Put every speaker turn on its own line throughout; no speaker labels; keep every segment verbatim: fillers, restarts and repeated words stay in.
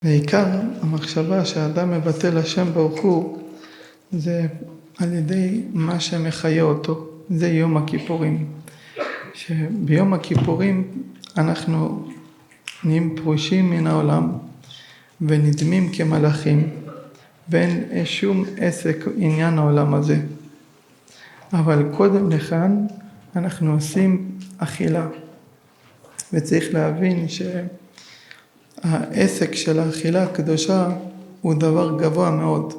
בעיקר המחשבה שהאדם מבטל השם ברוך הוא זה על ידי מה שמחיה אותו, זה יום הכיפורים. שביום הכיפורים אנחנו נהיים פרושים מן העולם ונדמים כמלאכים ואין שום עסק עניין העולם הזה. אבל קודם לכן אנחנו עושים אכילה, וצריך להבין שהעסק של האכילה הקדושה הוא דבר גבוה מאוד,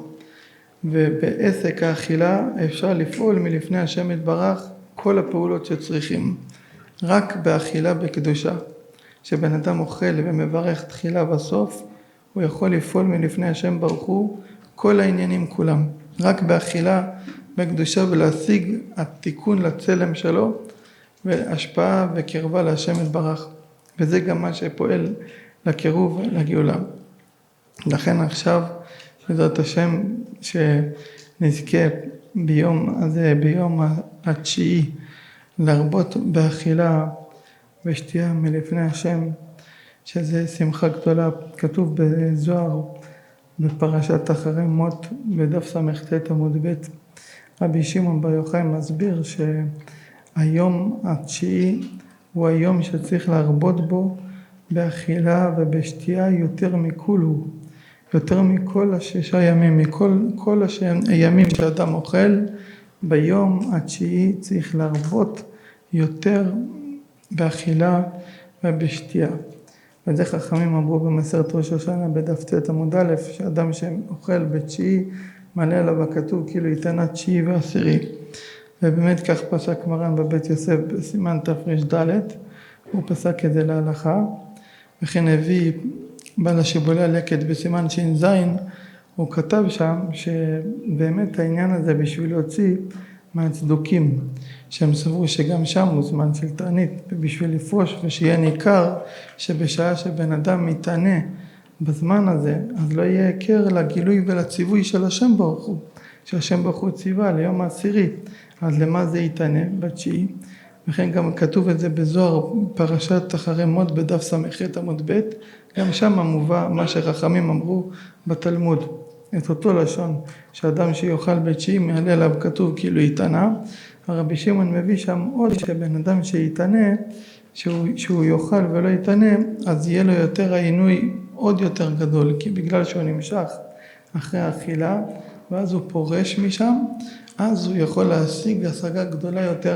ובעסק האכילה אפשר לפעול מלפני השם יתברך כל הפעולות שצריכים. רק באכילה בקדושה, שבן אדם אוכל ומברך תחילה בסוף, הוא יכול לפעול מלפני השם ברוך הוא כל העניינים כולם. רק באכילה בקדושה ולהשיג התיקון לצלם שלו והשפעה וקרבה להשם יתברך. וזה גם מה שפועל לקירוב לגאולה. לכן עכשיו בעזרת השם שנזכה ביום הזה, ביום התשיעי, להרבות באכילה ושתייה מלפני השם, שזה שמחה גדולה. כתוב בזוהר בפרשת אחרי מות בדף ס"ט עמוד ב', רבי שמעון בר יוחאי מסביר שהיום התשיעי הוא היום שצריך להרבות בו באכילה ובשתייה יותר מכולו, יותר מכל השישה ימים, מכל כל הימים שאדם אוכל. ביום התשיעי צריך להרבות יותר באכילה ובשתייה. וזה חכמים אמרו במסכת ראש השנה בדף ט' עמוד א', שאדם שאוכל בתשיעי מלא עליו הכתוב כאילו ייתן תשיעי ועשירי. ובאמת כך פסק מרן בבית יוסף בסימן תר"ד, הוא פסק את זה להלכה. וכן הביא בעל השיבולי הלקט בסימן ש"ז, הוא כתב שם שבאמת העניין הזה בשביל להוציא מהצדוקים, שהם סברו שגם שם הוא זמן של תענית, ובשביל לפרוש ושיהיה ניכר שבשעה שבן אדם מתענה בזמן הזה, אז לא יהיה הכר לגילוי ולציווי של השם ברוך הוא, שהשם ברוך הוא ציווה ליום העשירי. אז למה זה יתענה בתשיעי? וכן גם כתוב את זה בזוהר פרשת אחרי מות בדף ס"ח עמוד ב', גם שם מובא מה שחכמים אמרו בתלמוד, את אותו לשון, שאדם שיוכל בתשיעי מעלה עליו כתוב כאילו יתענה. הרבי שמעון מביא שם עוד שבן אדם שיתענה, שהוא, שהוא יאכל ולא יתענה, אז יהיה לו יותר העינוי עוד יותר גדול, כי בגלל שהוא נמשך אחרי האכילה ואז הוא פורש משם, אז הוא יכול להשיג השגה גדולה יותר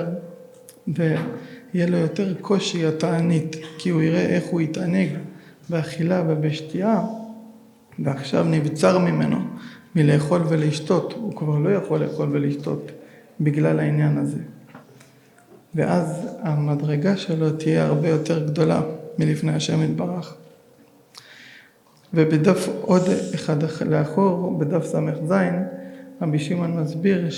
ויהיה לו יותר קושי התענית, כי הוא יראה איך הוא יתענג באכילה ובשתייה, ועכשיו נבצר ממנו מלאכול ולשתות, הוא כבר לא יכול לאכול ולשתות בגלל העניין הזה. ואז המדרגה שלו תהיה הרבה יותר גדולה מלפני השם יתברך. ובדף עוד אחד לאחור, בדף ס"ז, רבי שמעון מסביר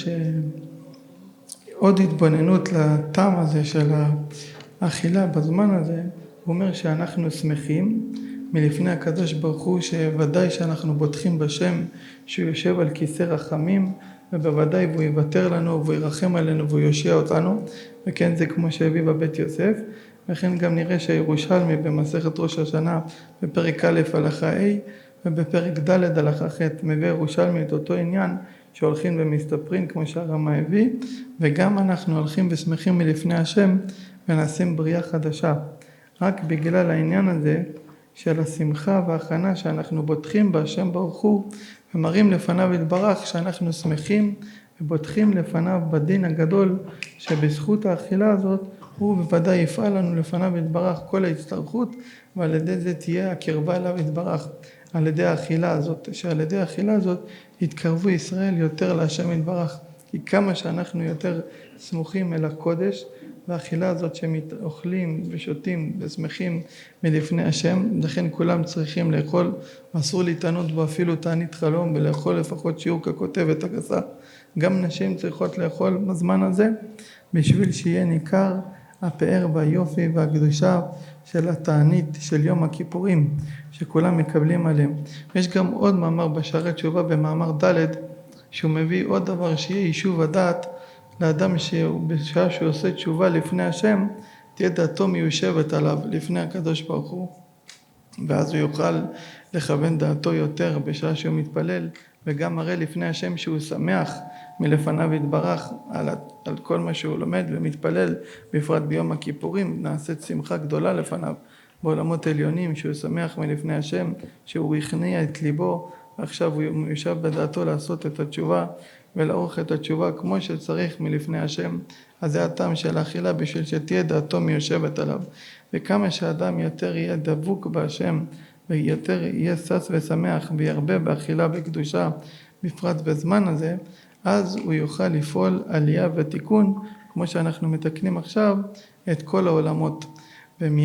שעוד התבוננות לטעם הזה של האכילה בזמן הזה, הוא אומר שאנחנו שמחים מלפני הקדוש ברוך הוא, שוודאי שאנחנו בוטחים בשם שהוא יושב על כיסא רחמים, ובוודאי והוא יוותר לנו והוא ירחם עלינו והוא יושיע אותנו. וכן זה כמו שהביא בבית יוסף. וכן גם נראה שהירושלמי במסכת ראש השנה בפרק א' הלכה ה' ובפרק ד' הלכה ח' מביא ירושלמי את אותו עניין שהולכים ומסתפרים כמו שהרמ"א הביא, וגם אנחנו הולכים ושמחים מלפני השם ונעשים בריאה חדשה, רק בגלל העניין הזה של השמחה וההכנה שאנחנו בוטחים בהשם ברוך הוא ומראים לפניו יתברך שאנחנו שמחים ובוטחים לפניו בדין הגדול, שבזכות האכילה הזאת הוא בוודאי יפעל לנו לפניו יתברך כל ההצטרכות, ועל ידי זה תהיה הקרבה אליו יתברך, על ידי האכילה הזאת, שעל ידי האכילה הזאת יתקרבו ישראל יותר להשם יתברך. כי כמה שאנחנו יותר סמוכים אל הקודש, והאכילה הזאת שאוכלים ושותים ושמחים מלפני השם, לכן כולם צריכים לאכול, אסור להתענות בו אפילו תענית חלום, ולאכול לפחות שיעור ככותבת הגסה. גם נשים צריכות לאכול בזמן הזה, בשביל שיהיה ניכר הפאר והיופי והקדושה של התענית של יום הכיפורים, שכולם מקבלים עליהם. יש גם עוד מאמר בשערי תשובה במאמר ד', שהוא מביא עוד דבר, שיהיה יישוב הדעת לאדם שבשעה שהוא עושה תשובה לפני השם, תהיה דעתו מיושבת עליו לפני הקדוש ברוך הוא, ואז הוא יוכל לכוון דעתו יותר בשעה שהוא מתפלל, וגם מראה לפני השם שהוא שמח מלפניו יתברך על, על כל מה שהוא לומד ומתפלל, בפרט ביום הכיפורים נעשית שמחה גדולה לפניו בעולמות עליונים, שהוא שמח מלפני השם, שהוא הכניע את ליבו, ועכשיו הוא יושב בדעתו לעשות את התשובה ולערוך את התשובה כמו שצריך מלפני השם. אז זה הטעם של האכילה, בשביל שתהיה דעתו מיושבת עליו. וכמה שאדם יותר יהיה דבוק בהשם ויותר יהיה שש ושמח וירבה באכילה בקדושה, בפרט בזמן הזה, אז הוא יוכל לפעול עלייה ותיקון כמו שאנחנו מתקנים עכשיו את כל העולמות.